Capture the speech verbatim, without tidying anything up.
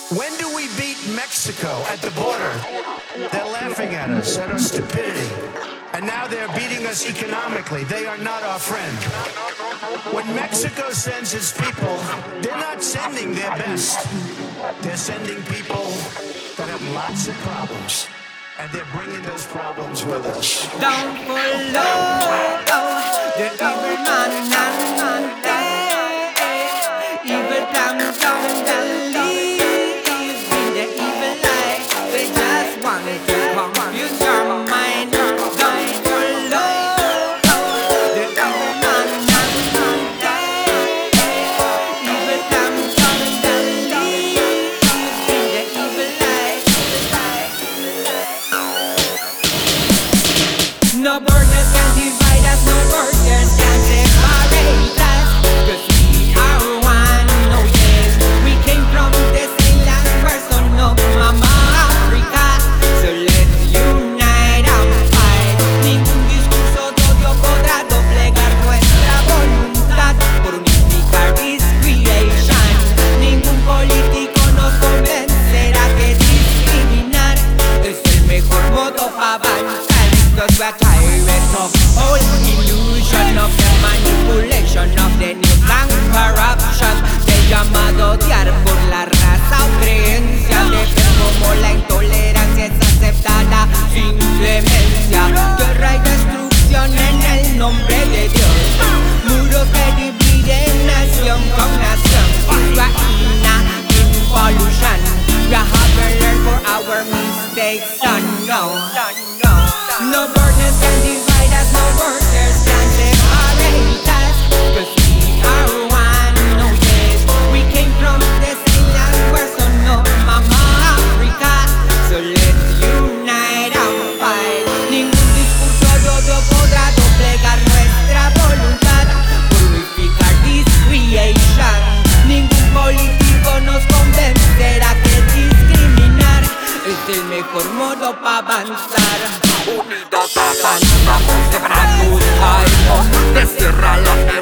When do we beat Mexico at the border? They're laughing at us, at our stupidity. And now they're beating us economically. They are not our friend. When Mexico sends its people, they're not sending their best. They're sending people that have lots of problems. And they're bringing those problems with us. Don't follow the evil man, man, man, eh. Evil plan, don't believe in the evil lie. They just want to confuse your mind. Don't follow the evil man, man, man, eh. Evil plan, don't believe in the evil lie. No borders can divide us, no borders can separate us. Cause we are one, oh yes. We came from the same land, we're son of Mama Africa. So let's unite and fight. Ningún discurso de odio podrá doblegar nuestra voluntad por unificar this creation. Ningún político nos convencerá que discriminar es el mejor modo para avanzar. Cause we're tired of all illusion, of the manipulation, of the new gang corruption. Te llamado odiar por la raza o creencia, de ver como la intolerancia es aceptada sin clemencia. Guerra y destrucción en el nombre de Dios. Muros que dividen nación con nación. Ukraina in pollution. We have to learn for our mistakes, son, no. No borders can divide us, no borders can separate us. Cause we are one, oh yes. We came from the same land, we're son of Mama Africa. So let's unite and fight. Ningún discurso de odio podrá doblegar nuestra voluntad por unificar this creation. Ningún político nos convencerá que discriminar es el mejor modo para avanzar. Unidos avanzamos, separados caemos. Descierra la